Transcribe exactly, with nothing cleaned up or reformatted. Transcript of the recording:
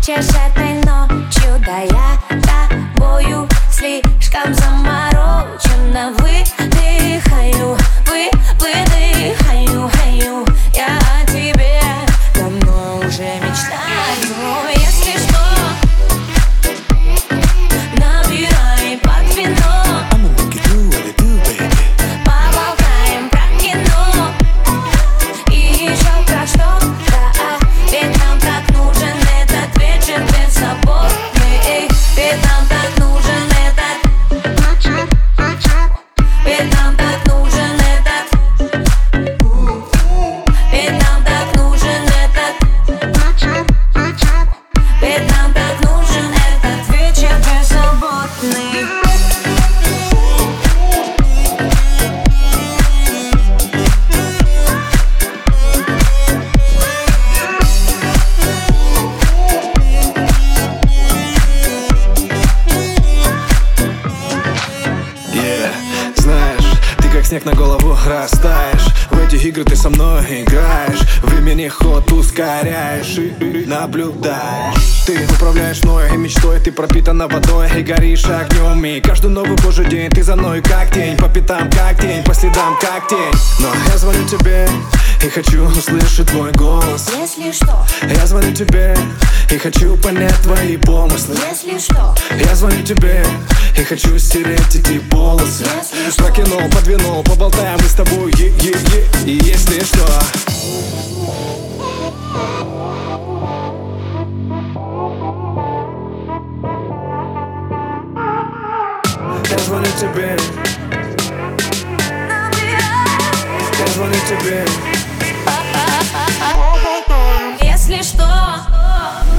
плачешь этой ночью, да я тобою слишком заморочена. Выдыхаю, вы, выдыхаю, хаю. Я о тебе давно уже мечтаю. Если что, набирай под вино, поболтаем про кино и еще про что-то. Ведь нам так нужен этот вечер беззаботный. Ведь нам так нужен этот вечер, вечер. Ведь нам так нужен этот. Ведь нам так нужен этот вечер, вечер. Ведь нам так нужен этот вечер беззаботный. Снег на голову растаешь. В эти игры ты со мной играешь. Времени ход ускоряешь и, и наблюдаешь. Ты управляешь мной и мечтой. Ты пропитана водой и горишь огнем. И каждый новый божий день ты за мной как тень. По пятам как тень, по следам как тень. Но я звоню тебе и хочу услышать твой голос. Если что, я звоню тебе и хочу понять твои помыслы. Если что, я звоню тебе и хочу стереть эти полосы. Прокинул, подвинул, поболтаем мы с тобой, е-е-е. И если что, я звоню тебе, я звоню тебе. Если что,